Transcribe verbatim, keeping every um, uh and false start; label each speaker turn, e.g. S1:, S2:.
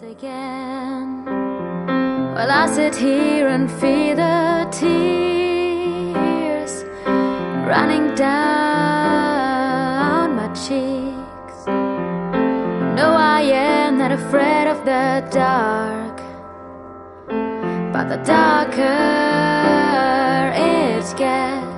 S1: again, while I sit here and feel the tears running down my cheeks. No, I am not afraid of the dark, but the darker it gets,